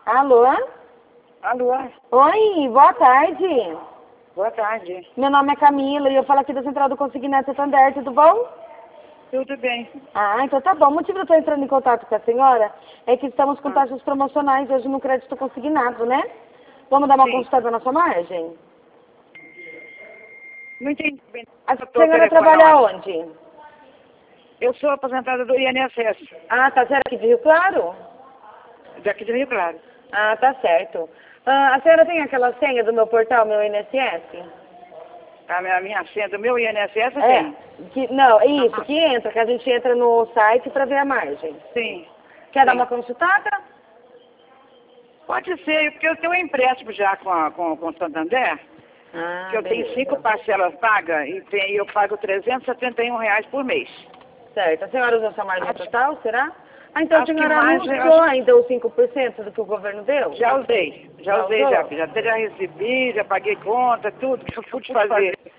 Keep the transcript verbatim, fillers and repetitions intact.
Alô? Alô, Oi, boa tarde. boa tarde. Meu nome é Camila e eu falo aqui da Central do Consignato Santander, tudo bom? Tudo bem? Ah, então tá bom. O motivo de eu estar entrando em contato com a senhora é que estamos com Ah, taxas promocionais hoje no crédito consignado, né? Vamos dar uma sim. consultada na sua margem? Não entendi bem. A Eu tô senhora telefone trabalha onde? onde? Eu sou aposentada do I N S S, Ah, tá certo, aqui de Rio Claro? daqui de Rio Claro. Ah, tá certo. Ah, a senhora tem aquela senha do meu portal, meu I N S S? A minha, a minha senha do meu I N S S É, tem? que, não, isso, Ah, que entra, que a gente entra no site para ver a margem. sim, Quer dar uma sim. consultada? Pode ser, porque eu tenho um empréstimo já com, a, com, com o Santander, Ah, que eu tenho cinco beleza. parcelas pagas e tem, eu pago trezentos e setenta e um reais por mês. Certo. A senhora usou sua margem Acho, total, será? Ah, então a acho que senhora não mais, eu usou acho, ainda os cinco por cento do que o governo deu? já usei, já Já usei, já, usou? já, já recebi, já paguei conta, tudo que eu pude fazer.